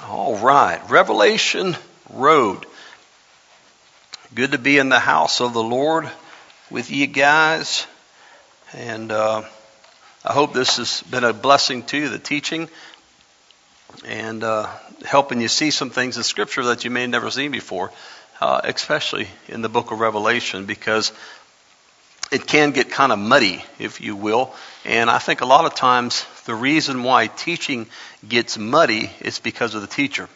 All right, Revelation Road. Good to be in the house of the Lord with you guys. And I hope this has been a blessing to you, the teaching, and helping you see some things in Scripture that you may have never seen before, especially in the book of Revelation, because it can get kind of muddy, if you will. And I think a lot of times the reason why teaching gets muddy is because of the teacher.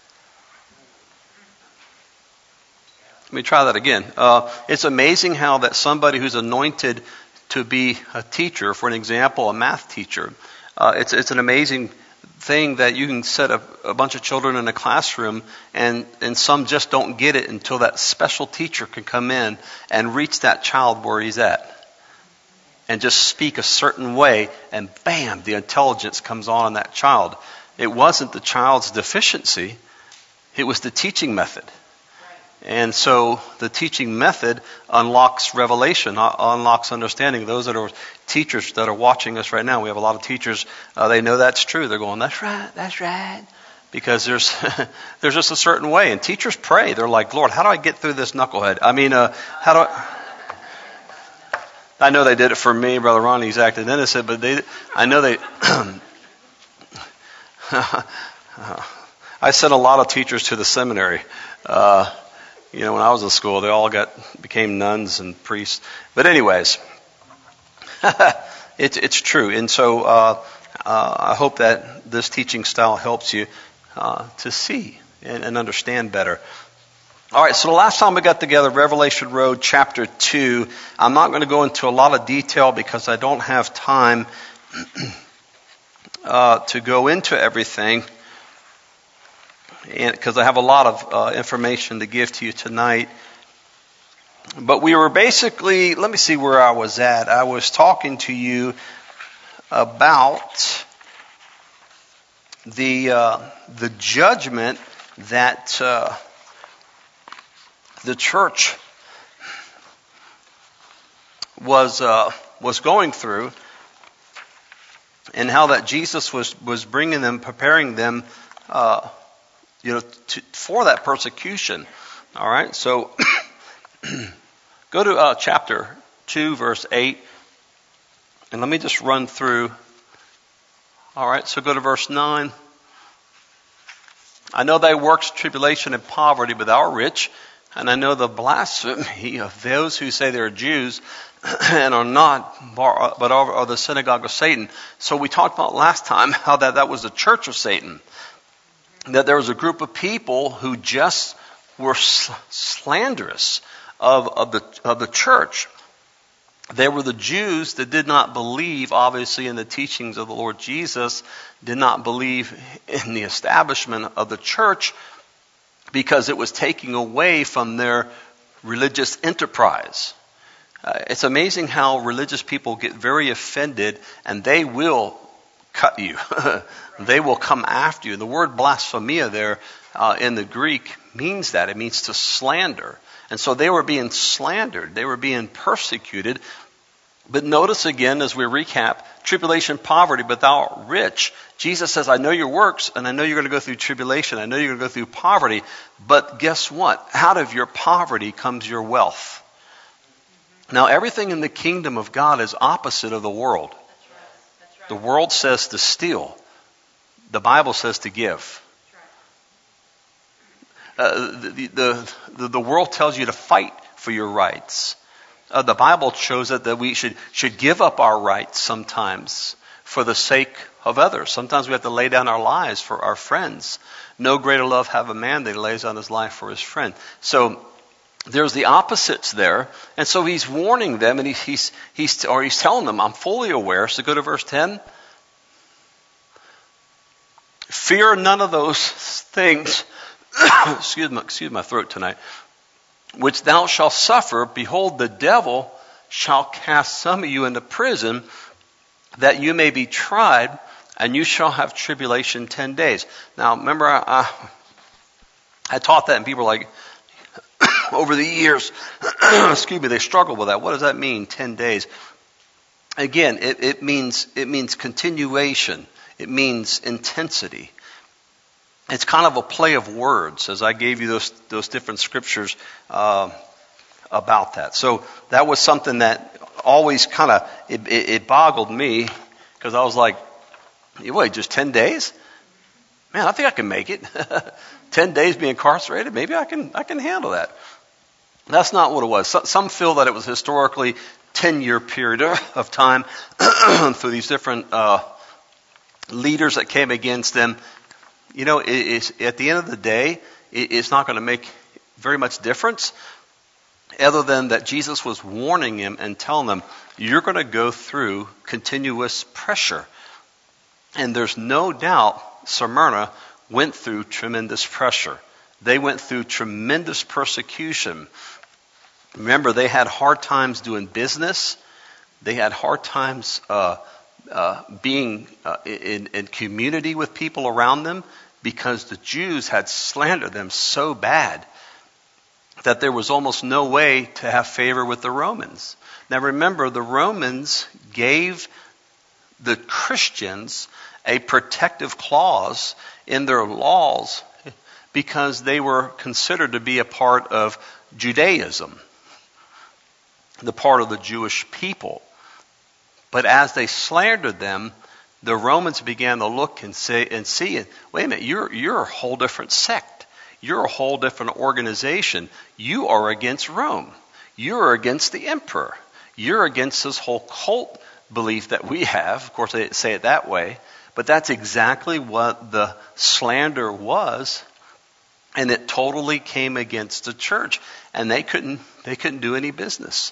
Let me try that again. It's amazing how that somebody who's anointed to be a teacher, for an example, a math teacher, it's an amazing thing that you can set a bunch of children in a classroom and some just don't get it until that special teacher can come in and reach that child where he's at and just speak a certain way, and bam, the intelligence comes on in that child. It wasn't the child's deficiency, it was the teaching method. And so the teaching method unlocks revelation, unlocks understanding. Those that are teachers that are watching us right now, we have a lot of teachers, they know that's true. They're going, that's right. Because there's there's just a certain way. And teachers pray. They're like, Lord, how do I get through this knucklehead? I know they did it for me. Brother Ronnie's acted innocent, but I know they... I sent a lot of teachers to the seminary. When I was in school, they all became nuns and priests. But anyways, it's true. And so I hope that this teaching style helps you to see and understand better. All right, so the last time we got together, Revelation Road, chapter 2. I'm not going to go into a lot of detail because I don't have time to go into everything, and because I have a lot of information to give to you tonight. But we were basically, let me see where I was at. I was talking to you about the judgment that the church was going through, and how that Jesus was bringing them, preparing them, for that persecution. All right, so go to chapter 2, verse 8, and let me just run through. All right, so go to verse 9. I know thy works, tribulation, and poverty, but thou art rich. And I know the blasphemy of those who say they're Jews and are not, but are the synagogue of Satan. So we talked about last time how that was the church of Satan. That there was a group of people who just were slanderous of the church. They were the Jews that did not believe, obviously, in the teachings of the Lord Jesus, did not believe in the establishment of the church, because it was taking away from their religious enterprise. It's amazing how religious people get very offended, and they will cut you. They will come after you. The word blasphemia there in the Greek means that. It means to slander. And so they were being slandered. They were being persecuted. But notice again, as we recap, tribulation, poverty, but thou art rich. Jesus says, I know your works, and I know you're going to go through tribulation. I know you're going to go through poverty. But guess what? Out of your poverty comes your wealth. Now, everything in the kingdom of God is opposite of the world. That's right. The world says to steal. The Bible says to give. The world tells you to fight for your rights. The Bible shows that we should give up our rights sometimes for the sake of others. Sometimes we have to lay down our lives for our friends. No greater love have a man than he lays down his life for his friend. So there's the opposites there. And so he's warning them, and he's telling them, I'm fully aware. So go to verse 10. Fear none of those things. Excuse my throat tonight. Which thou shalt suffer. Behold, the devil shall cast some of you into prison, that you may be tried, and you shall have tribulation 10 days. Now, remember, I taught that, and people were like, over the years, they struggle with that. What does that mean, 10 days? Again, it means continuation. It means intensity. it's kind of a play of words, as I gave you those different scriptures about that. So that was something that always kind of, it boggled me, because I was like, wait, just 10 days? Man, I think I can make it. 10 days being incarcerated, maybe I can handle that. That's not what it was. Some feel that it was historically 10-year period of time for these different leaders that came against them. You know, at the end of the day, it's not going to make very much difference, other than that Jesus was warning him and telling them, you're going to go through continuous pressure. And there's no doubt Smyrna went through tremendous pressure. They went through tremendous persecution. Remember, they had hard times doing business. They had hard times being in community with people around them, because the Jews had slandered them so bad that there was almost no way to have favor with the Romans. Now remember, the Romans gave the Christians a protective clause in their laws because they were considered to be a part of Judaism, the part of the Jewish people. But as they slandered them, the Romans began to look and see, wait a minute, you're a whole different sect. You're a whole different organization. You are against Rome. You're against the emperor. You're against this whole cult belief that we have. Of course, they didn't say it that way, but that's exactly what the slander was, and it totally came against the church, and they couldn't do any business.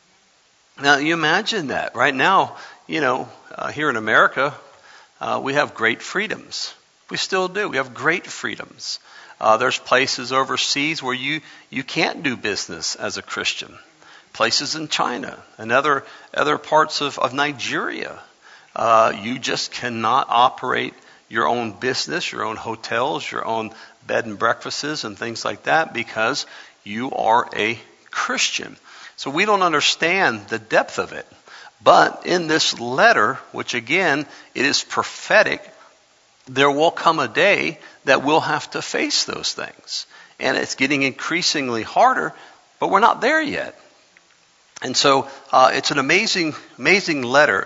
Now, you imagine that. Right now, here in America, we have great freedoms. We still do. We have great freedoms. There's places overseas where you can't do business as a Christian. Places in China and other parts of Nigeria. You just cannot operate your own business, your own hotels, your own bed and breakfasts and things like that, because you are a Christian. So we don't understand the depth of it. But in this letter, which again, it is prophetic, there will come a day that we'll have to face those things. And it's getting increasingly harder, but we're not there yet. And so it's an amazing, amazing letter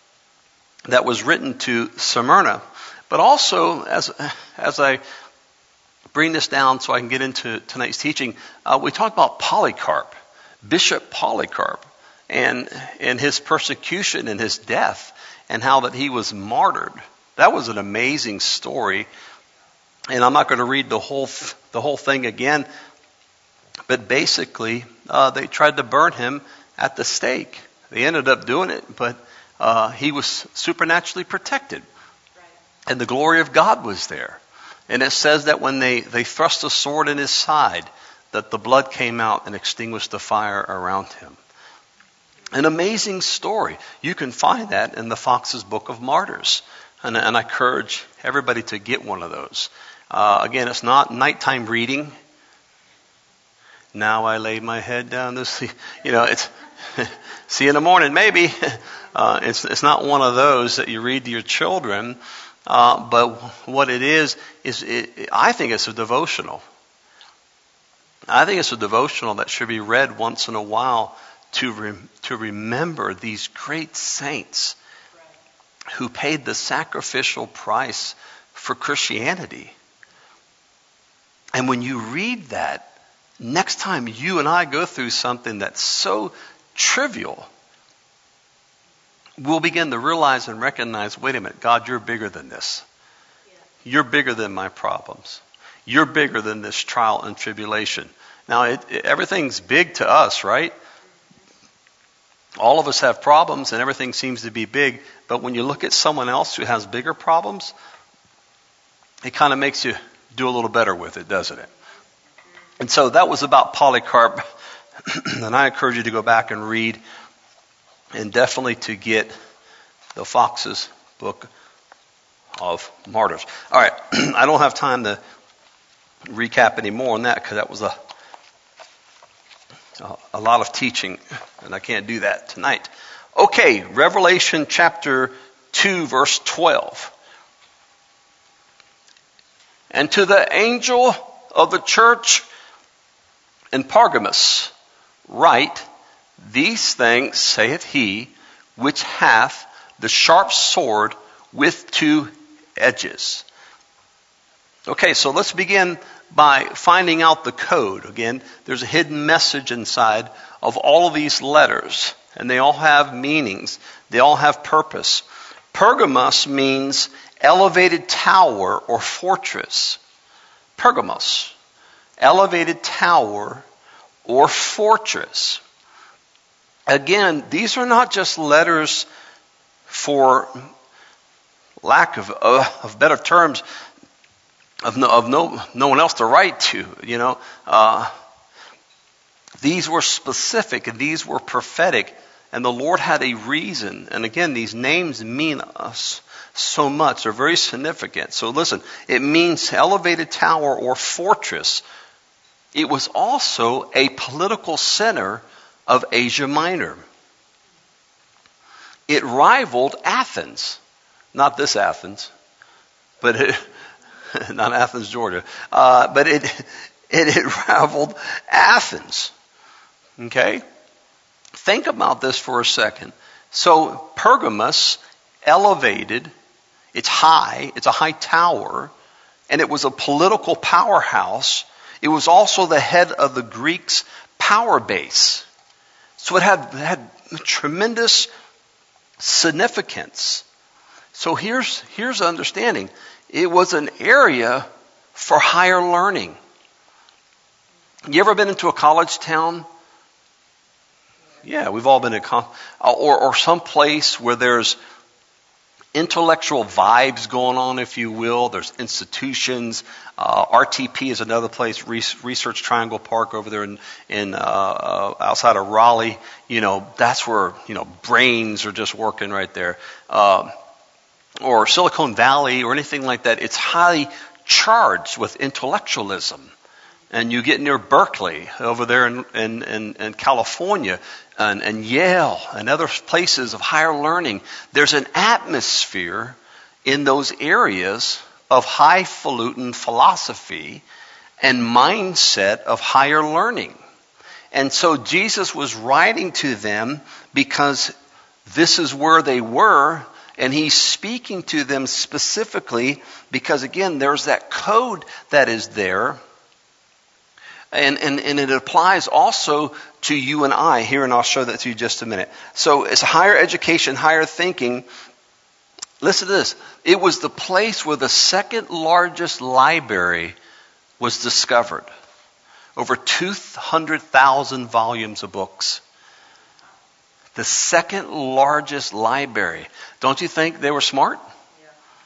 that was written to Smyrna. But also, as I bring this down so I can get into tonight's teaching, we talked about Polycarp, Bishop Polycarp, and his persecution and his death, and how that he was martyred. That was an amazing story. And I'm not going to read the whole thing again, but basically they tried to burn him at the stake. They ended up doing it, but he was supernaturally protected. Right. And the glory of God was there. And it says that when they thrust a sword in his side, that the blood came out and extinguished the fire around him. An amazing story. You can find that in the Fox's Book of Martyrs. And I encourage everybody to get one of those. Again, it's not nighttime reading. Now I lay my head down to sleep. It's see you in the morning, maybe. It's not one of those that you read to your children. But what it is I think it's a devotional. I think it's a devotional that should be read once in a while to remember these great saints who paid the sacrificial price for Christianity. And when you read that, next time you and I go through something that's so trivial, we'll begin to realize and recognize, wait a minute, God, you're bigger than this. You're bigger than my problems. You're bigger than this trial and tribulation. Now, everything's big to us, right? All of us have problems and everything seems to be big. But when you look at someone else who has bigger problems, it kind of makes you do a little better with it, doesn't it? And so that was about Polycarp. And I encourage you to go back and read, and definitely to get the Fox's Book of Martyrs. All right, I don't have time to recap any more on that because that was a lot of teaching, and I can't do that tonight. Okay, Revelation chapter 2, verse 12. And to the angel of the church in Pergamos write, these things saith he, which hath the sharp sword with two edges. Okay, so let's begin by finding out the code. Again, there's a hidden message inside of all of these letters, and they all have meanings. They all have purpose. Pergamos means elevated tower or fortress. Pergamos, elevated tower or fortress. Again, these are not just letters for lack of better terms, of no one else to write to, These were specific and these were prophetic, and the Lord had a reason. And again, these names mean us so much. They're very significant. So listen, it means elevated tower or fortress. It was also a political center of Asia Minor. It rivaled Athens. Not this Athens, but not Athens, Georgia. But it rivaled Athens. Okay? Think about this for a second. So Pergamos, elevated, it's high, it's a high tower, and it was a political powerhouse. It was also the head of the Greeks' power base. So it had tremendous significance. So here's the understanding. It was an area for higher learning. You ever been into a college town? Yeah, we've all been or some place where there's intellectual vibes going on, if you will. There's institutions. RTP is another place, Research Triangle Park over there in outside of Raleigh. That's where, brains are just working right there. Or Silicon Valley or anything like that. It's highly charged with intellectualism. And you get near Berkeley over there in California and Yale and other places of higher learning. There's an atmosphere in those areas of highfalutin philosophy and mindset of higher learning. And so Jesus was writing to them because this is where they were, and he's speaking to them specifically because, again, there's that code that is there. And it applies also to you and I here, and I'll show that to you in just a minute. So it's higher education, higher thinking. Listen to this. It was the place where the second largest library was discovered. Over 200,000 volumes of books. The second largest library. Don't you think they were smart? Yeah.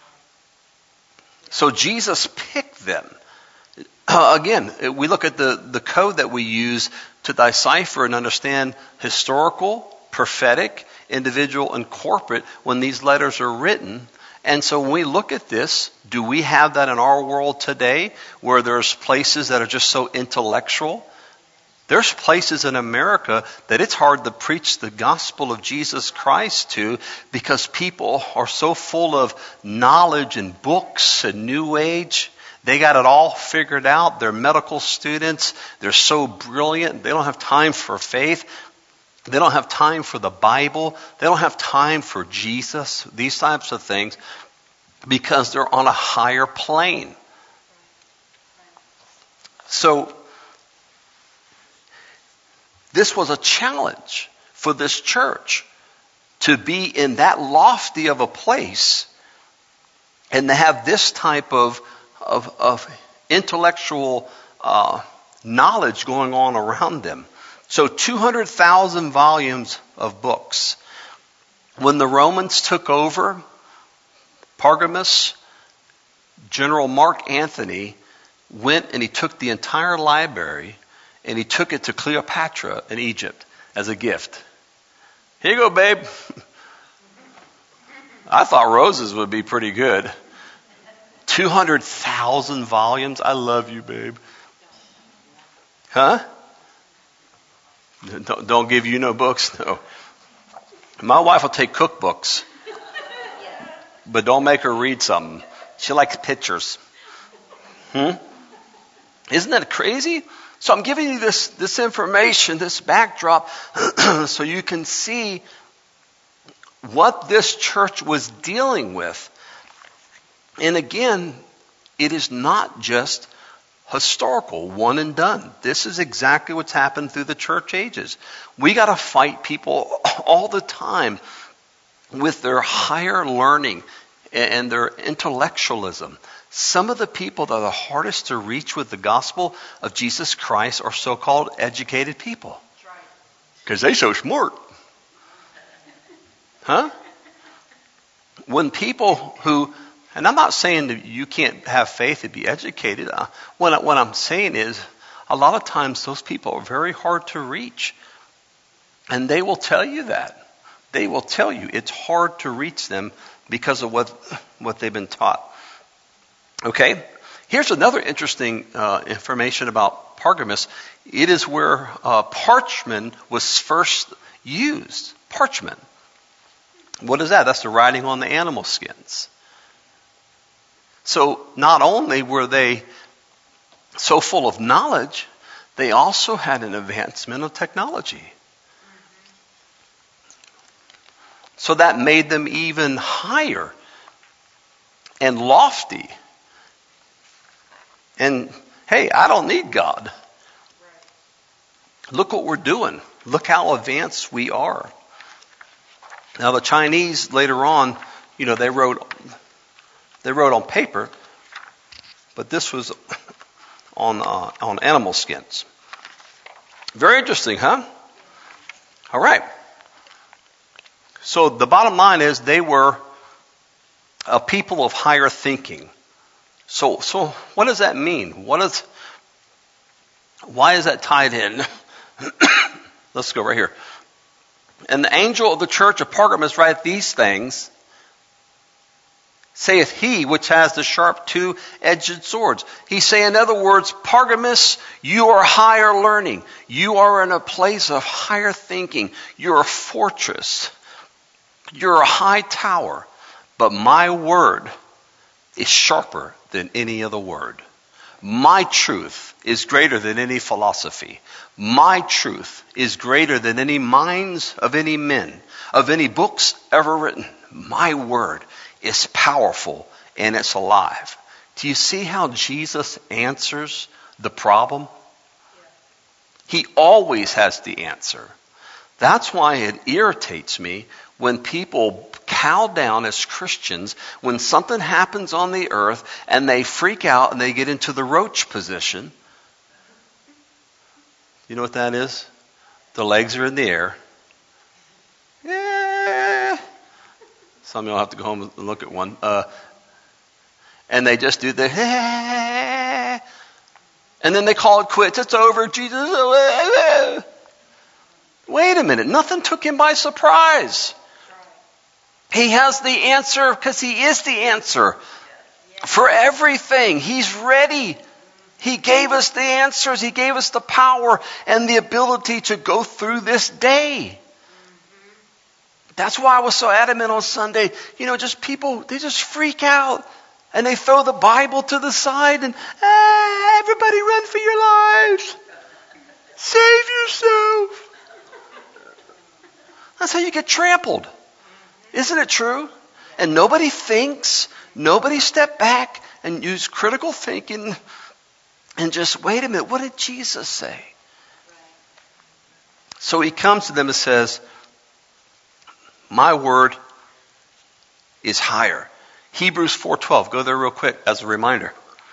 So Jesus picked them. Again, we look at the code that we use to decipher and understand historical, prophetic, individual, and corporate when these letters are written. And so when we look at this, do we have that in our world today where there's places that are just so intellectual? There's places in America that it's hard to preach the gospel of Jesus Christ to because people are so full of knowledge and books and new age. They got it all figured out. They're medical students. They're so brilliant. They don't have time for faith. They don't have time for the Bible. They don't have time for Jesus, these types of things, because they're on a higher plane. So this was a challenge for this church to be in that lofty of a place and to have this type of intellectual knowledge going on around them. So 200,000 volumes of books. When the Romans took over Pergamos, General Mark Antony went and he took the entire library and he took it to Cleopatra in Egypt as a gift. Here you go, babe. I thought roses would be pretty good. 200,000 volumes. I love you, babe. Huh? Don't give you no books? No. My wife will take cookbooks. But don't make her read something. She likes pictures. Isn't that crazy? So I'm giving you this information, this backdrop, so you can see what this church was dealing with. And again, it is not just historical, one and done. This is exactly what's happened through the church ages. We got to fight people all the time with their higher learning and their intellectualism. Some of the people that are the hardest to reach with the gospel of Jesus Christ are so-called educated people. Because they're so smart. Huh? When people who, and I'm not saying that you can't have faith and be educated. What I'm saying is, a lot of times those people are very hard to reach. And they will tell you that. They will tell you it's hard to reach them because of what they've been taught. Okay? Here's another interesting information about Pergamos. It is where parchment was first used. Parchment. What is that? That's the writing on the animal skins. So not only were they so full of knowledge, they also had an advancement of technology. So that made them even higher and lofty. And hey, I don't need God. Look what we're doing. Look how advanced we are. Now the Chinese later on, they wrote on paper, but this was on animal skins. Very interesting, huh? All right. So the bottom line is they were a people of higher thinking. So what does that mean? Why is that tied in? Let's go right here. And the angel of the church of Pergamos write these things, saith he which has the sharp two-edged swords. He say, in other words, Pergamos, you are higher learning. You are in a place of higher thinking. You're a fortress. You're a high tower. But my word is sharper than any other word. My truth is greater than any philosophy. My truth is greater than any minds of any men, of any books ever written. My word is powerful and it's alive. Do you see how Jesus answers the problem? He always has the answer. That's why it irritates me when people cow down as Christians when something happens on the earth and they freak out and they get into the roach position. You know what that is? The legs are in the air. Yeah. Some of y'all have to go home and look at one. And they just do the and then they call it quits. It's over. Jesus. Wait a minute. Nothing took him by surprise. He has the answer because he is the answer for everything. He's ready. He gave us the answers. He gave us the power and the ability to go through this day. That's why I was so adamant on Sunday. Just people, they just freak out and they throw the Bible to the side and everybody run for your lives. Save yourself. That's how you get trampled. Isn't it true? And nobody thinks, nobody step back and use critical thinking and just, wait a minute, what did Jesus say? So he comes to them and says, my word is higher. Hebrews 4:12. Go there real quick as a reminder.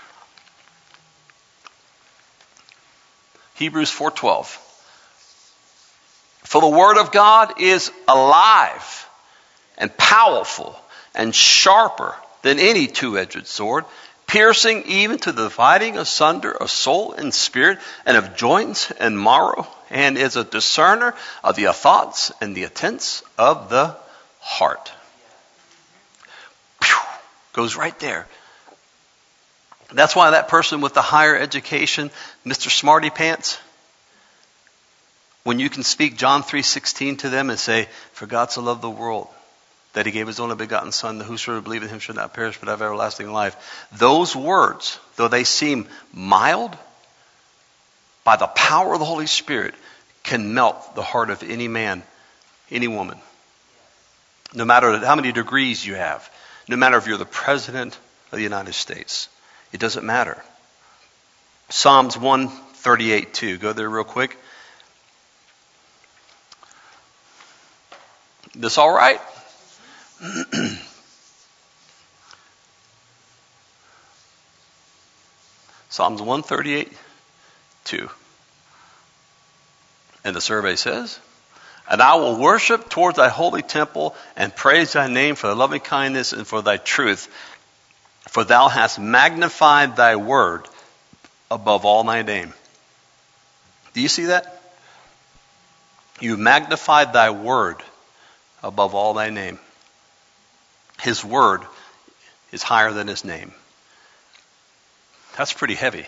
Hebrews 4:12. For the word of God is alive and powerful and sharper than any two-edged sword, piercing even to the dividing asunder of soul and spirit and of joints and marrow, and is a discerner of the thoughts and the intents of the heart. Pew, goes right there. That's why that person with the higher education, Mr. Smarty Pants, when you can speak John 3:16 to them and say, for God so loved the world that he gave his only begotten Son, that whosoever believeth in him should not perish but have everlasting life. Those words, though they seem mild, by the power of the Holy Spirit, can melt the heart of any man, any woman. No matter how many degrees you have, no matter if you're the President of the United States, it doesn't matter. Psalms 138:2. Go there real quick. This all right? Psalms 138:2. And the survey says, and I will worship towards thy holy temple and praise thy name for thy loving kindness and for thy truth. For thou hast magnified thy word above all thy name. Do you see that? You magnified thy word above all thy name. His word is higher than his name. That's pretty heavy.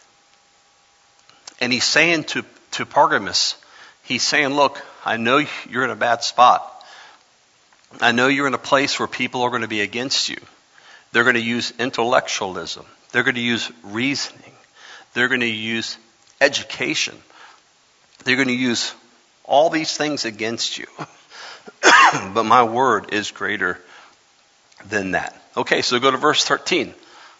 And he's saying to Pergamos, he's saying, look, I know you're in a bad spot. I know you're in a place where people are going to be against you. They're going to use intellectualism. They're going to use reasoning. They're going to use education. They're going to use all these things against you. But my word is greater than that. Okay, so go to verse 13.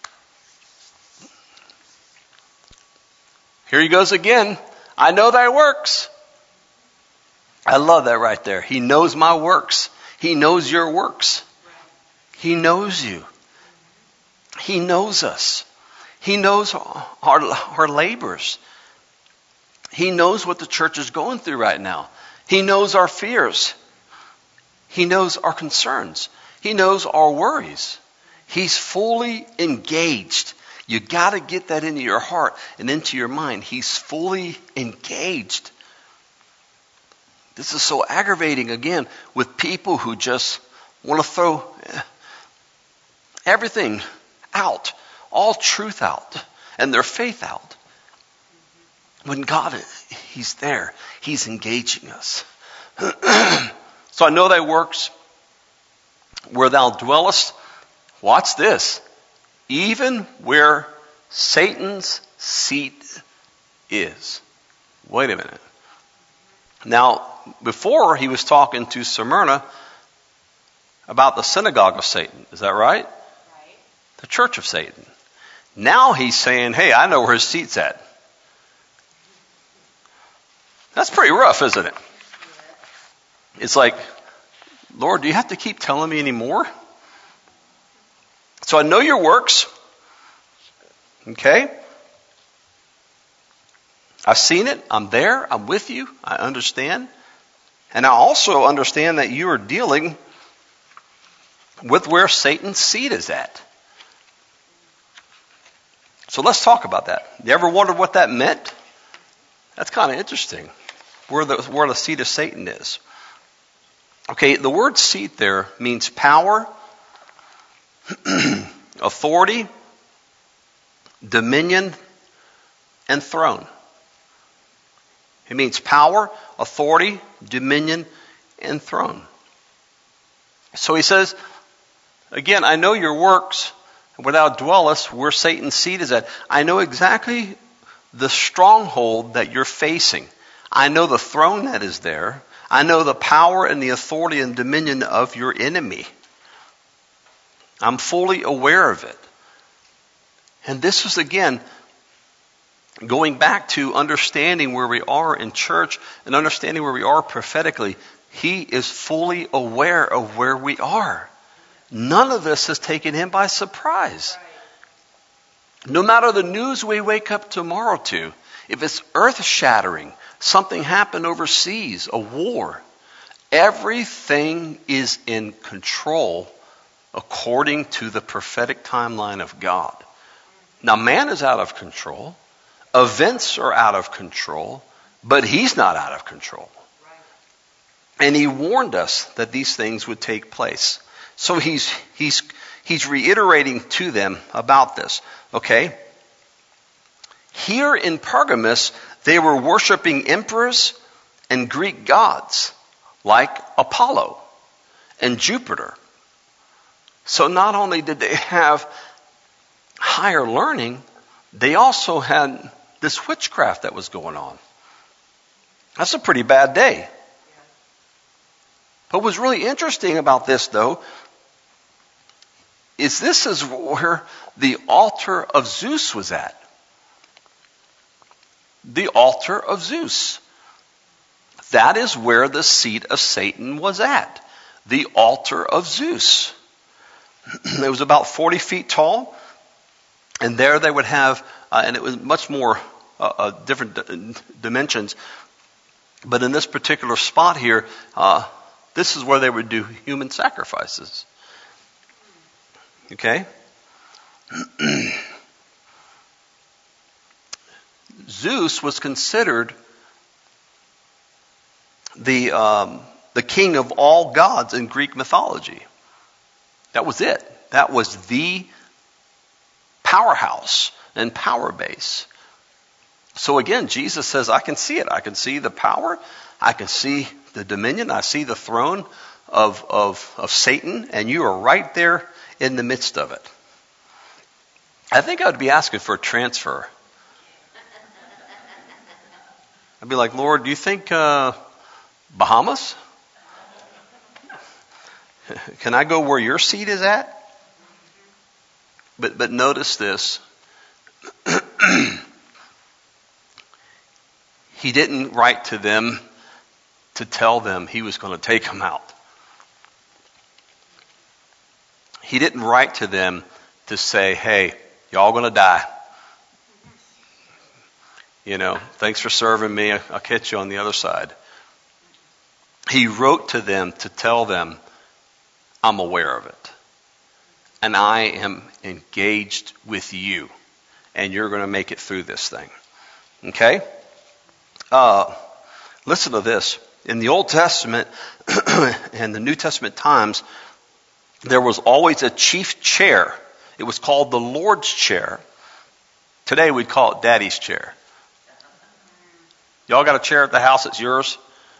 Here he goes again. I know thy works. I love that right there. He knows my works. He knows your works. He knows you. He knows us. He knows our labors. He knows what the church is going through right now. He knows our fears. He knows our concerns. He knows our worries. He's fully engaged. You got to get that into your heart and into your mind. He's fully engaged. This is so aggravating, again, with people who just want to throw everything out, all truth out, and their faith out. When God, he's there. He's engaging us. So I know thy works, where thou dwellest. Watch this. Even where Satan's seat is. Wait a minute. Now, before he was talking to Smyrna about the synagogue of Satan. Is that right? Right. The church of Satan. Now he's saying, hey, I know where his seat's at. That's pretty rough, isn't it? It's like, Lord, do you have to keep telling me anymore? So I know your works. Okay? I've seen it. I'm there. I'm with you. I understand. And I also understand that you are dealing with where Satan's seat is at. So let's talk about that. You ever wondered what that meant? That's kind of interesting. Where the seat of Satan is. Okay, the word seat there means power, authority, dominion, and throne. It means power, authority, dominion, and throne. So he says, again, I know your works, where thou dwellest, where Satan's seat is at. I know exactly the stronghold that you're facing. I know the throne that is there. I know the power and the authority and dominion of your enemy. I'm fully aware of it. And this is, again, going back to understanding where we are in church and understanding where we are prophetically. He is fully aware of where we are. None of this has taken him by surprise. No matter the news we wake up tomorrow to, if it's earth-shattering, something happened overseas, a war, everything is in control according to the prophetic timeline of God. Now, man is out of control. Events are out of control, but he's not out of control. And he warned us that these things would take place. So he's reiterating to them about this. Okay? Here in Pergamos, they were worshiping emperors and Greek gods like Apollo. and Jupiter. So not only did they have higher learning, they also had this witchcraft that was going on. That's a pretty bad day. But what's really interesting about this, though, is this is where the altar of Zeus was at. The altar of Zeus. That is where the seat of Satan was at. The altar of Zeus. It was about 40 feet tall. And there they would have, and it was much more different dimensions. But in this particular spot here, this is where they would do human sacrifices. Okay? Zeus was considered the king of all gods in Greek mythology. That was it. That was the powerhouse and power base. So again, Jesus says, I can see it. I can see the power. I can see the dominion. I see the throne of Satan, and you are right there in the midst of it. I think I would be asking for a transfer. I'd be like, Lord, do you think Bahamas? Can I go where your seat is at? But notice this. He didn't write to them to tell them he was going to take them out. He didn't write to them to say, hey, y'all going to die. You know, thanks for serving me. I'll catch you on the other side. He wrote to them to tell them, I'm aware of it. And I am engaged with you. And you're going to make it through this thing. Okay? Listen to this. In the Old Testament and the New Testament times, there was always a chief chair. It was called the Lord's chair. Today we'd call it Daddy's chair. Y'all got a chair at the house that's yours?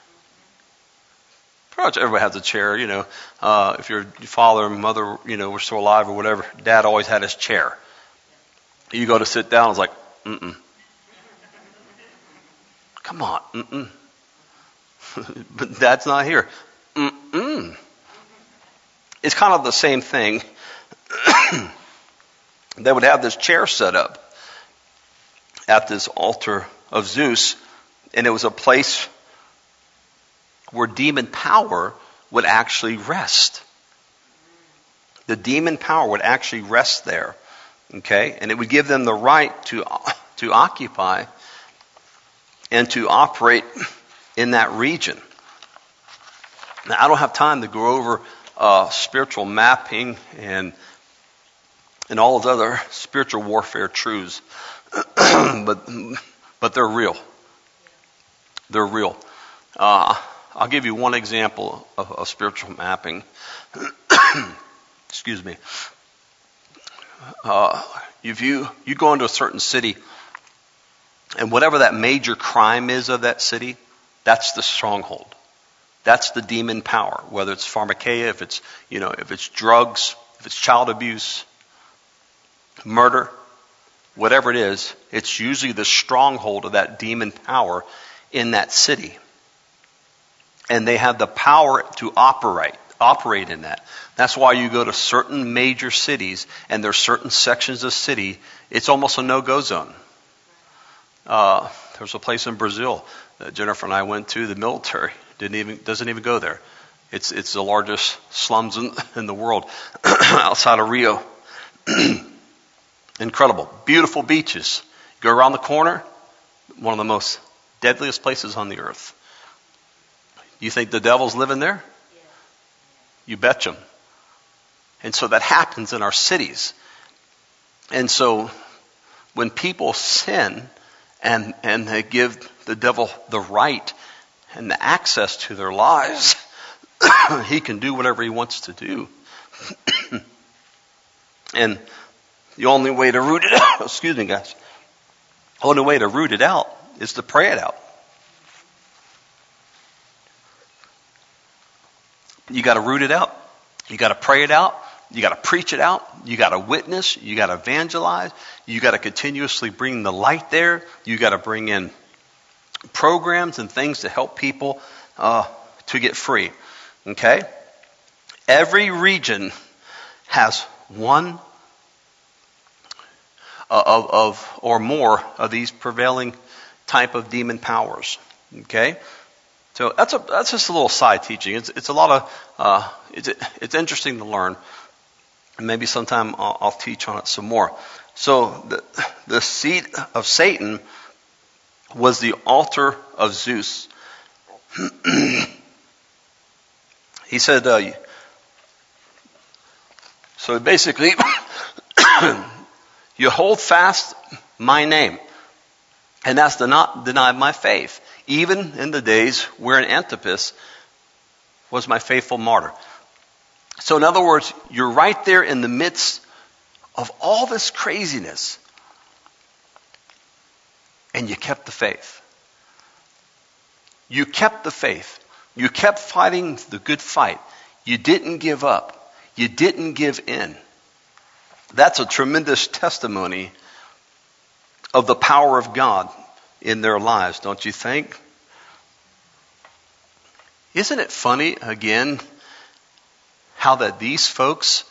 Pretty much everybody has a chair, you know. If your father and mother, you know, were still alive or whatever, Dad always had his chair. You go to sit down, it's like, Come on, But Dad's not here. It's kind of the same thing. They would have this chair set up at this altar of Zeus, and it was a place where demon power would actually rest. The demon power would actually rest there. Okay? And it would give them the right to occupy and to operate in that region. Now, I don't have time to go over spiritual mapping and all those other spiritual warfare truths, but they're real. They're real. I'll give you one example of spiritual mapping. Excuse me. If you go into a certain city, and whatever that major crime is of that city, that's the stronghold. That's the demon power. Whether it's pharmakeia, if it's drugs, if it's child abuse, murder, whatever it is, it's usually the stronghold of that demon power in that city. And they have the power to operate in that. That's why you go to certain major cities, and there's certain sections of city, it's almost a no-go zone. There's a place in Brazil that Jennifer and I went to, the military doesn't even go there. It's the largest slums in the world outside of Rio. Incredible. Beautiful beaches. Go around the corner, one of the most deadliest places on the earth. You think the devil's living there? You bet him. And so that happens in our cities. And so when people sin and they give the devil the right and the access to their lives, he can do whatever he wants to do. And the only way to root it out, excuse me guys, the only way to root it out is to pray it out. You got to root it out. You got to pray it out. You got to preach it out. You got to witness. You got to evangelize. You got to continuously bring the light there. You got to bring in programs and things to help people to get free. Okay? Every region has one or more of these prevailing type of demon powers. Okay? So that's just a little side teaching. It's a lot of it's interesting to learn. And maybe sometime I'll teach on it some more. So the seat of Satan was the altar of Zeus. He said, so basically, you hold fast my name. And that's to not deny my faith. Even in the days wherein Antipas was my faithful martyr. So in other words, you're right there in the midst of all this craziness. And you kept the faith. You kept the faith. You kept fighting the good fight. You didn't give up. You didn't give in. That's a tremendous testimony of the power of God in their lives, don't you think? Isn't it funny, again, how that these folks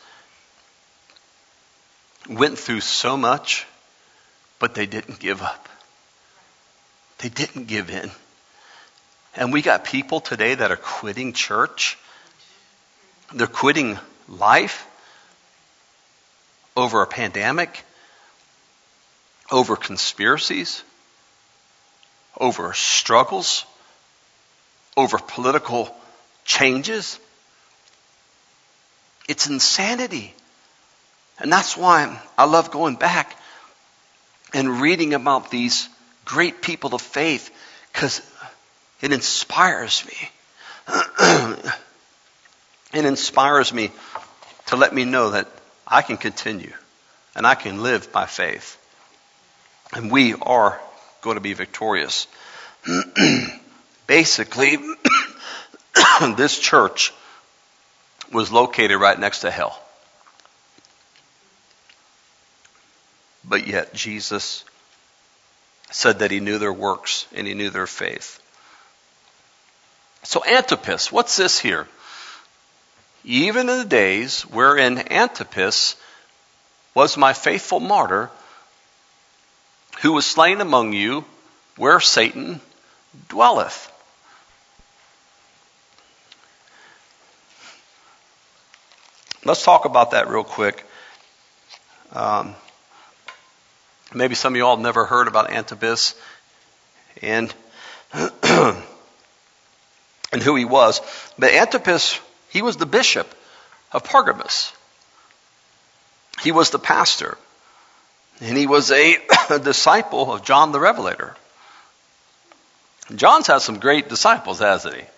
went through so much, but they didn't give up. They didn't give in. And we got people today that are quitting church. They're quitting life over a pandemic, over conspiracies, over struggles, over political changes. It's insanity. And that's why I love going back and reading about these great people of faith, because it inspires me. It inspires me to let me know that I can continue and I can live by faith. And we are going to be victorious. Basically, this church was located right next to hell. But yet Jesus said that he knew their works and he knew their faith. So Antipas, what's this here? Even in the days wherein Antipas was my faithful martyr, who was slain among you, where Satan dwelleth. Let's talk about that real quick. Maybe some of you all have never heard about Antipas and and who he was. But Antipas, he was the bishop of Pergamos. He was the pastor. And he was a disciple of John the Revelator. John's had some great disciples, hasn't he?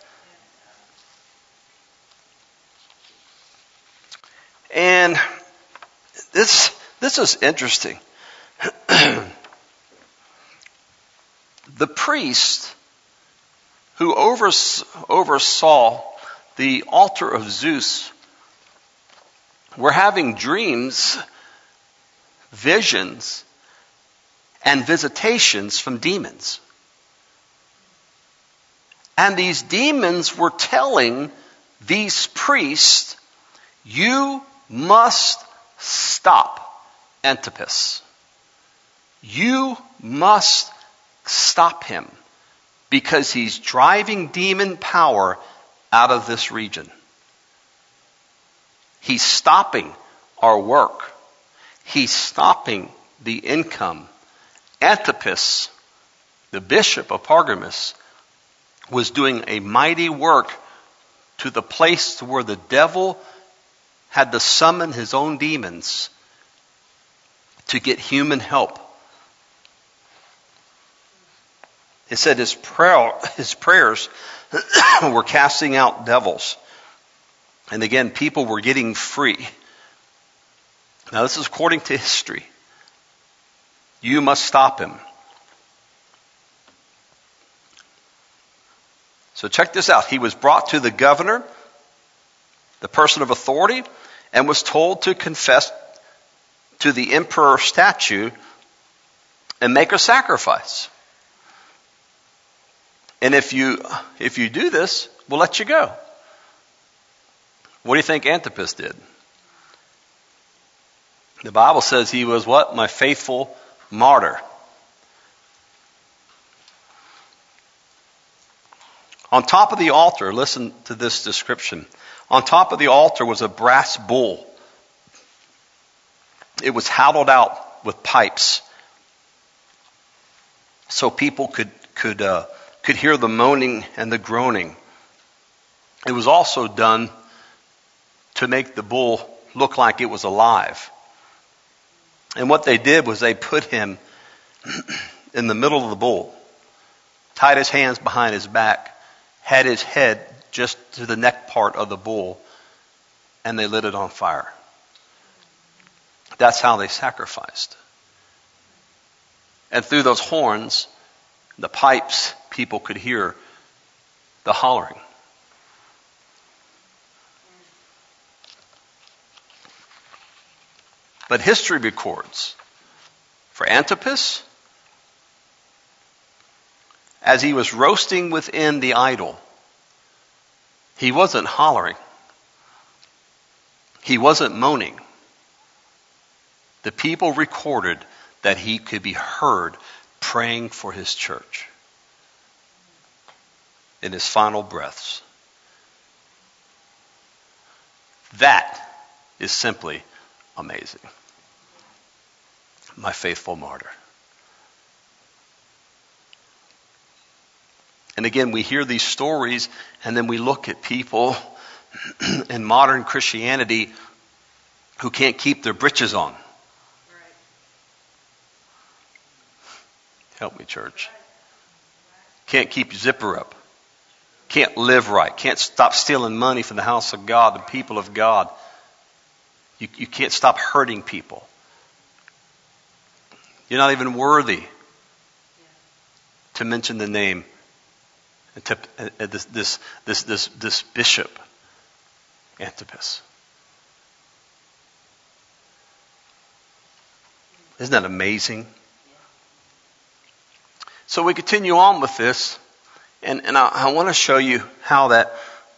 And this is interesting. The priest who oversaw the altar of Zeus were having dreams, visions, and visitations from demons. And these demons were telling these priests, you must stop Antipas. You must stop him because he's driving demon power out of this region. He's stopping our work. He's stopping the income. Antipas, the bishop of Pergamos, was doing a mighty work to the place to where the devil had to summon his own demons to get human help. It said his prayers were casting out devils. And again, people were getting free. Now this is according to history. You must stop him. So check this out. He was brought to the governor the person of authority, and was told to confess to the emperor statue and make a sacrifice. And if you do this, we'll let you go. What do you think Antipas did? The Bible says he was what? My faithful martyr. On top of the altar, listen to this description. On top of the altar was a brass bull. It was hollowed out with pipes, so people could hear the moaning and the groaning. It was also done to make the bull look like it was alive. And what they did was they put him in the middle of the bull, tied his hands behind his back, had his head just to the neck part of the bull, and they lit it on fire. That's how they sacrificed. And through those horns, the pipes, people could hear the hollering. But history records for Antipas, as he was roasting within the idol, he wasn't hollering. He wasn't moaning. The people recorded that he could be heard praying for his church in his final breaths. That is simply amazing. My faithful martyr. And again, we hear these stories, and then we look at people in modern Christianity who can't keep their britches on. Help me, church. Can't keep your zipper up. Can't live right. Can't stop stealing money from the house of God, the people of God. You can't stop hurting people. You're not even worthy to mention the name to this bishop, Antipas. Isn't that amazing? So we continue on with this, and I want to show you how that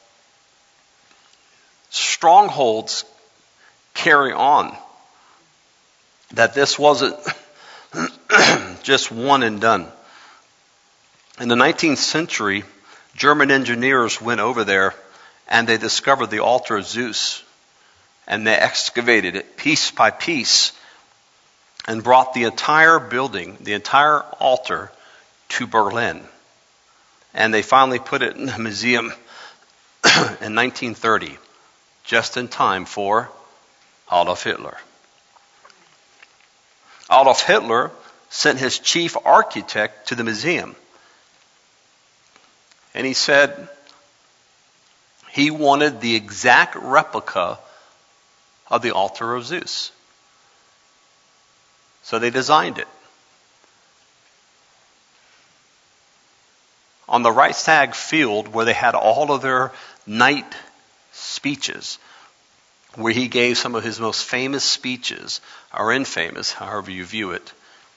strongholds carry on. That this wasn't just one and done. In the 19th century, German engineers went over there and they discovered the altar of Zeus. And they excavated it piece by piece and brought the entire building, the entire altar, to Berlin. And they finally put it in a museum in 1930, just in time for Adolf Hitler. Adolf Hitler sent his chief architect to the museum. And he said he wanted the exact replica of the altar of Zeus. So they designed it. On the Reichstag field, where they had all of their night speeches, where he gave some of his most famous speeches, or infamous, however you view it,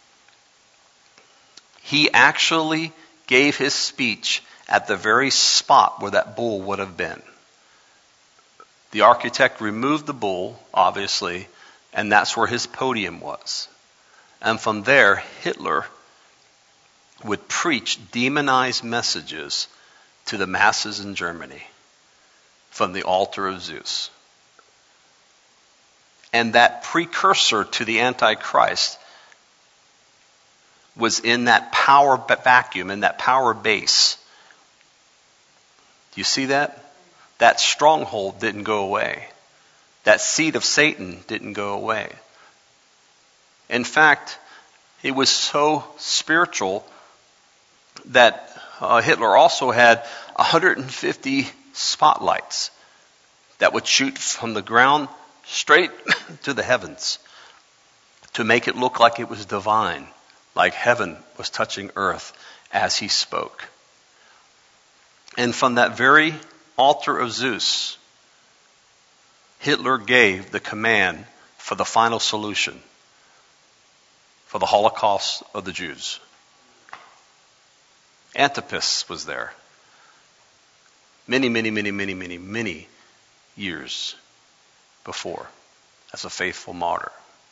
he actually gave his speech at the very spot where that bull would have been. The architect removed the bull, obviously, and that's where his podium was. And from there, Hitler would preach demonized messages to the masses in Germany from the altar of Zeus. And that precursor to the Antichrist was in that power vacuum, in that power base. Do you see that? That stronghold didn't go away. That seed of Satan didn't go away. In fact, it was so spiritual that Hitler also had 150 spotlights that would shoot from the ground straight to the heavens to make it look like it was divine, like heaven was touching earth as he spoke. And from that very altar of Zeus Hitler gave the command for the final solution for the Holocaust of the Jews. Antipas was there. Many years before as a faithful martyr.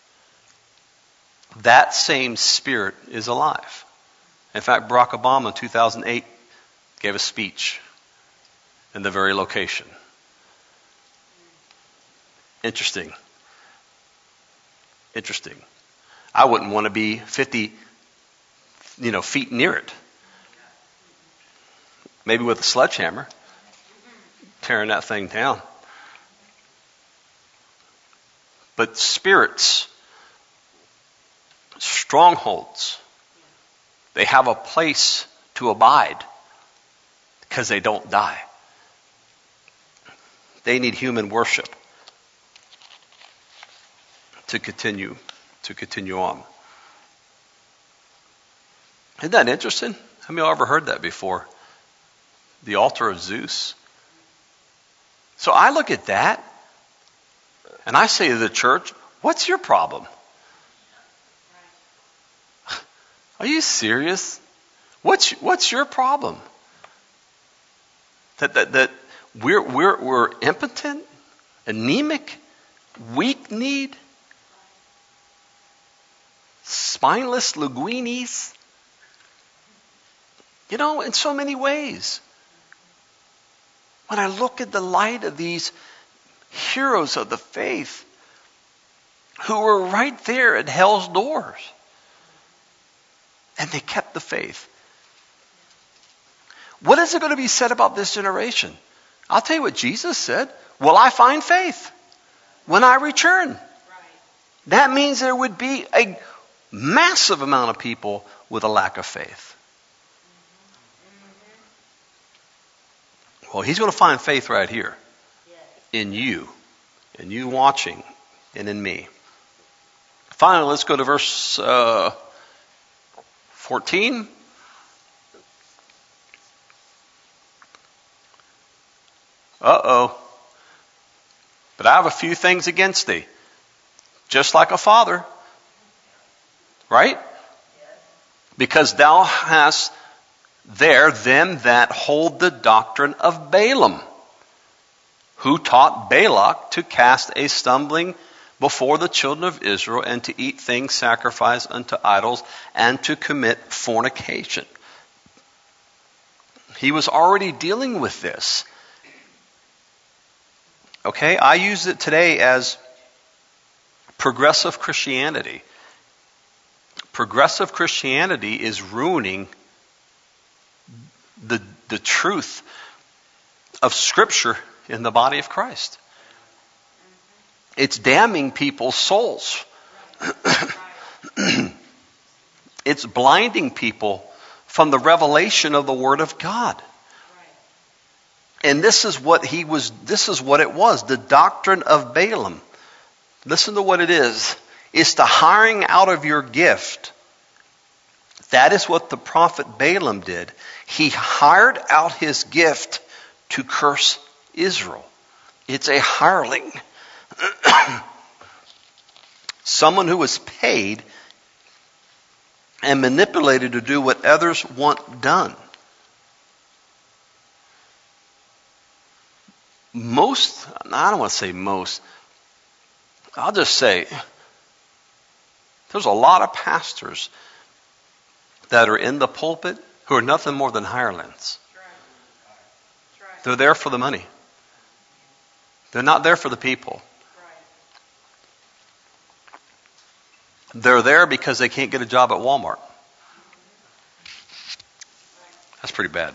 That same spirit is alive. In fact, Barack Obama in 2008 gave a speech in the very location. Interesting. I wouldn't want to be 50, feet near it. Maybe with a sledgehammer, tearing that thing down. But spirits, strongholds, they have a place to abide because they don't die. They need human worship to continue on. Isn't that interesting? How many of you ever heard that before? The altar of Zeus. So I look at that and I say to the church, what's your problem? Are you serious? What's your problem? That we're impotent, anemic, weak-kneed, spineless linguinis? In so many ways. When I look at the light of these heroes of the faith who were right there at hell's doors, and they kept the faith. What is it going to be said about this generation? I'll tell you what Jesus said. Will I find faith when I return? Right. That means there would be a massive amount of people with a lack of faith. Well, he's going to find faith right here. In you watching, and in me. Finally, let's go to verse 14. Uh-oh. But I have a few things against thee. Just like a father. Right? Because thou hast there them that hold the doctrine of Balaam, who taught Balak to cast a stumbling before the children of Israel, and to eat things sacrificed unto idols, and to commit fornication. He was already dealing with this. Okay, I use it today as progressive Christianity. Progressive Christianity is ruining the truth of Scripture in the body of Christ. It's damning people's souls. It's blinding people from the revelation of the Word of God. And this is what it was, the doctrine of Balaam. Listen to what it is. It's the hiring out of your gift. That is what the prophet Balaam did. He hired out his gift to curse Israel. It's a hireling. Someone who was paid and manipulated to do what others want done. I don't want to say most, I'll just say there's a lot of pastors that are in the pulpit who are nothing more than hirelings. They're there for the money. They're not there for the people. They're there because they can't get a job at Walmart. That's pretty bad.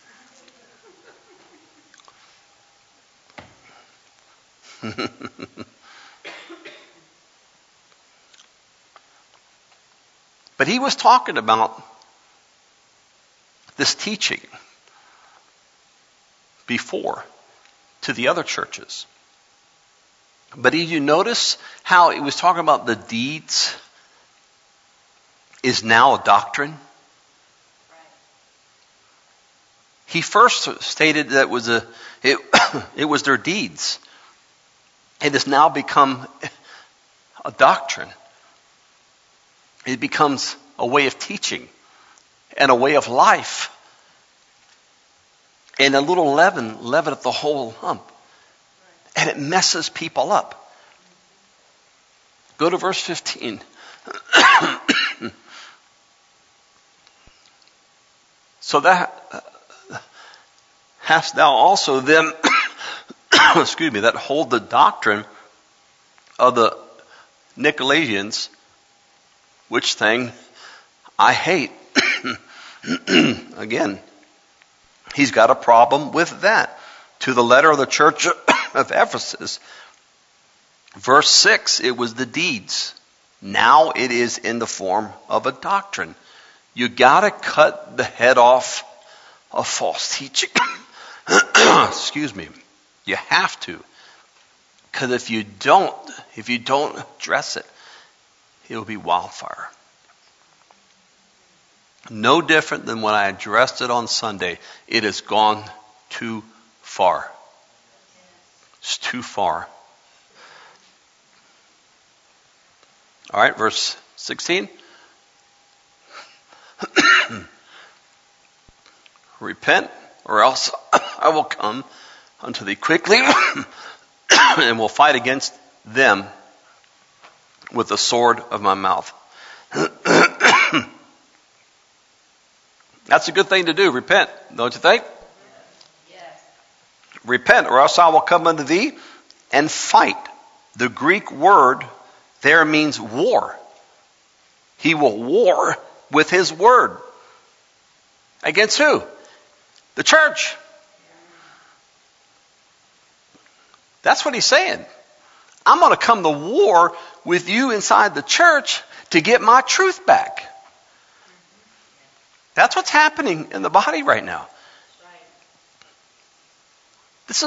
But he was talking about this teaching before to the other churches. But did you notice how he was talking about the deeds is now a doctrine? He first stated that it was their deeds. It has now become a doctrine. It becomes a way of teaching and a way of life. And a little leaveneth the whole lump. And it messes people up. Go to verse 15. So that hast thou also them, excuse me, that hold the doctrine of the Nicolaitans, which thing I hate. Again, he's got a problem with that. To the letter of the church of Ephesus, verse 6, it was the deeds. Now it is in the form of a doctrine. You got to cut the head off of false teaching. Excuse me. You have to. Because if you don't address it, it'll be wildfire. No different than when I addressed it on Sunday. It has gone too far. It's too far. All right, verse 16. Repent, or else I will come unto thee quickly and will fight against them with the sword of my mouth. That's a good thing to do, repent, don't you think? Yes. Repent, or else I will come unto thee and fight. The Greek word there means war. He will war with his word. Against who? The church. That's what he's saying. I'm going to come to war with you inside the church to get my truth back. That's what's happening in the body right now. This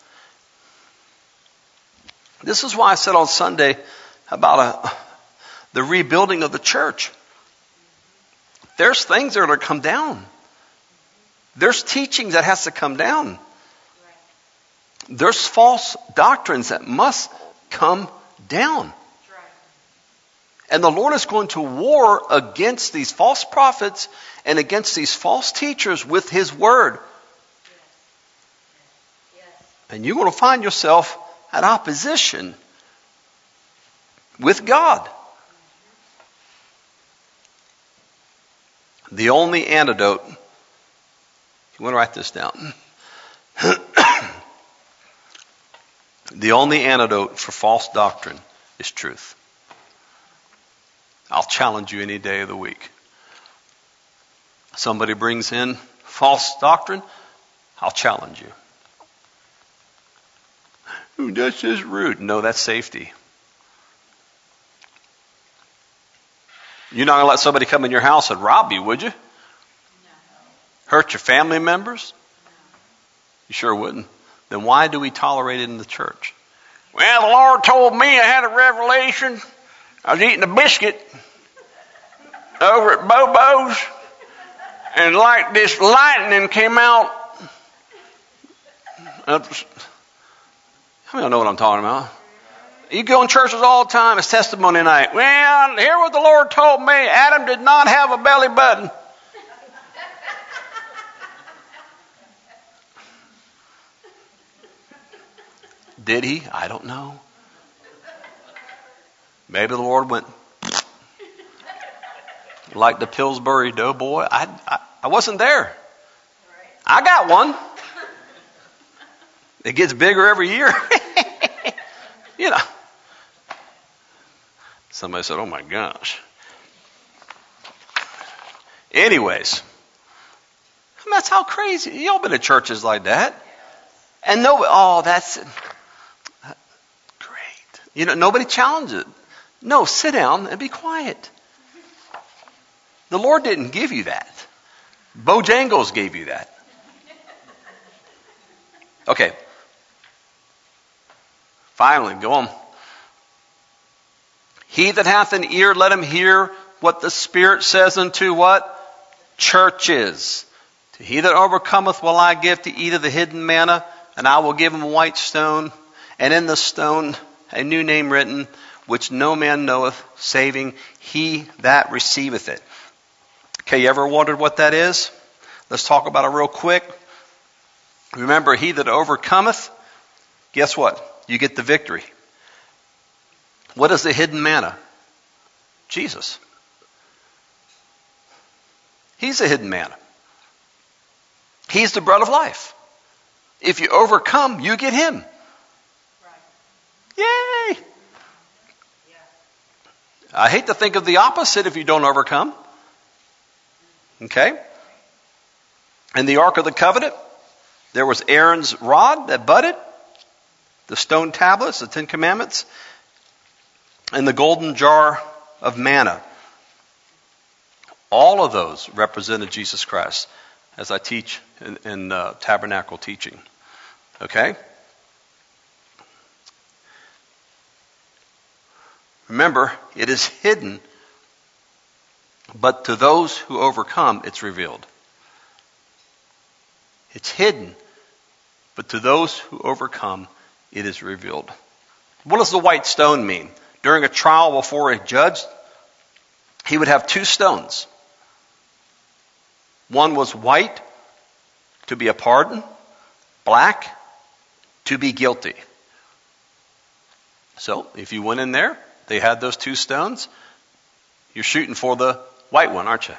is why I said on Sunday about the rebuilding of the church. There's things that are to come down. There's teachings that has to come down. There's false doctrines that must come down. And the Lord is going to war against these false prophets and against these false teachers with his word. And you're going to find yourself at opposition with God. The only antidote, you want to write this down. The only antidote for false doctrine is truth. I'll challenge you any day of the week. Somebody brings in false doctrine, I'll challenge you. Ooh, that's just rude. No, that's safety. You're not going to let somebody come in your house and rob you, would you? No. Hurt your family members? No. You sure wouldn't. Then why do we tolerate it in the church? Well, the Lord told me I had a revelation. I was eating a biscuit over at Bobo's, and like this lightning came out. How many know what I'm talking about? You go in churches all the time. It's testimony night. Well, hear what the Lord told me. Adam did not have a belly button. Did he? I don't know. Maybe the Lord went like the Pillsbury Doughboy. I wasn't there. I got one. It gets bigger every year. You know. Somebody said, oh my gosh. Anyways. That's how crazy. Y'all been to churches like that. And that's great. You know, nobody challenges it. No, sit down and be quiet. The Lord didn't give you that. Bojangles gave you that. Okay. Finally, go on. He that hath an ear, let him hear what the Spirit says unto what? Churches. To he that overcometh will I give to eat of the hidden manna, and I will give him a white stone. And in the stone a new name written, which no man knoweth, saving he that receiveth it. Okay, you ever wondered what that is? Let's talk about it real quick. Remember, he that overcometh, guess what? You get the victory. What is the hidden manna? Jesus. He's the hidden manna. He's the bread of life. If you overcome, you get him. Yay! I hate to think of the opposite if you don't overcome. Okay? In the Ark of the Covenant, there was Aaron's rod that budded, the stone tablets, the 10 Commandments, and the golden jar of manna. All of those represented Jesus Christ, as I teach in tabernacle teaching. Okay? Remember, it is hidden, but to those who overcome, it's revealed. It's hidden, but to those who overcome, it is revealed. What does the white stone mean? During a trial before a judge, he would have 2 stones. One was white, to be a pardon, black, to be guilty. So, if you went in there, they had those 2 stones, you're shooting for the white one, aren't you?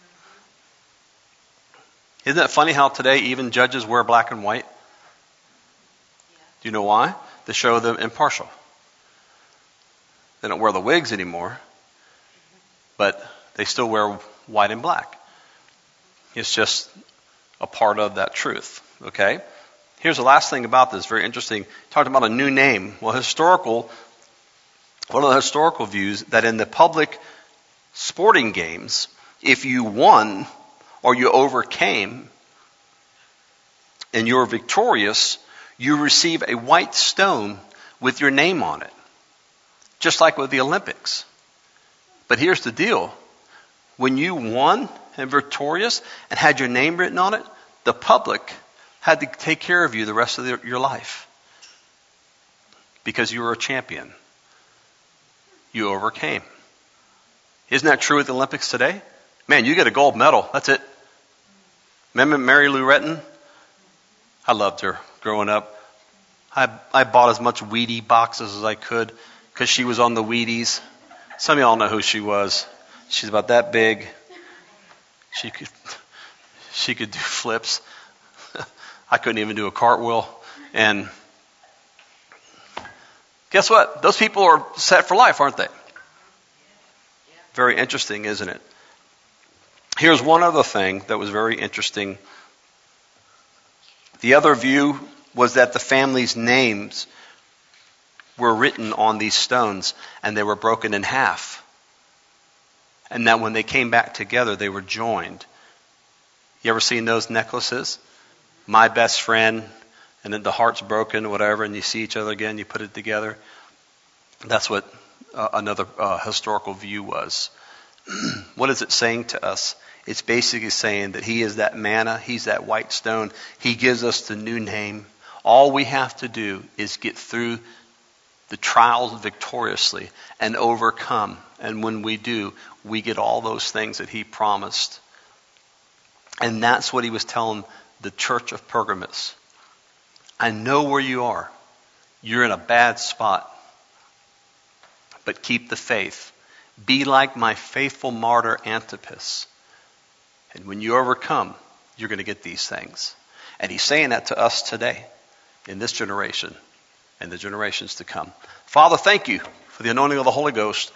Isn't it funny how today even judges wear black and white? Do you know why? To show them impartial. They don't wear the wigs anymore, but they still wear white and black. It's just a part of that truth, okay? Here's the last thing about this, very interesting. Talked about a new name. Well, one of the historical views that in the public sporting games, if you won or you overcame and you're victorious, you receive a white stone with your name on it. Just like with the Olympics. But here's the deal. When you won and victorious and had your name written on it, the public had to take care of you the rest of your life. Because you were a champion. You overcame. Isn't that true at the Olympics today? Man, you get a gold medal. That's it. Remember Mary Lou Retton? I loved her growing up. I bought as much Wheatie boxes as I could because she was on the Wheaties. Some of y'all know who she was. She's about that big. She could do flips. I couldn't even do a cartwheel. And guess what? Those people are set for life, aren't they? Very interesting, isn't it? Here's one other thing that was very interesting. The other view was that the family's names were written on these stones and they were broken in half. And that when they came back together, they were joined. You ever seen those necklaces? My best friend, and then the heart's broken or whatever, and you see each other again, you put it together. That's what another historical view was. What is it saying to us? It's basically saying that he is that manna, he's that white stone. He gives us the new name. All we have to do is get through the trials victoriously and overcome. And when we do, we get all those things that he promised. And that's what he was telling the church of Pergamos. I know where you are. You're in a bad spot. But keep the faith. Be like my faithful martyr Antipas. And when you overcome, you're going to get these things. And he's saying that to us today, in this generation, and the generations to come. Father, thank you for the anointing of the Holy Ghost.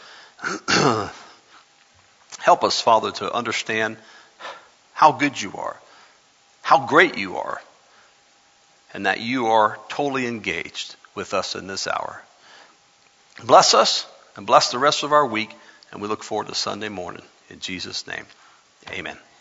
Help us, Father, to understand how good you are, how great you are, and that you are totally engaged with us in this hour. Bless us and bless the rest of our week, and we look forward to Sunday morning. In Jesus' name, amen.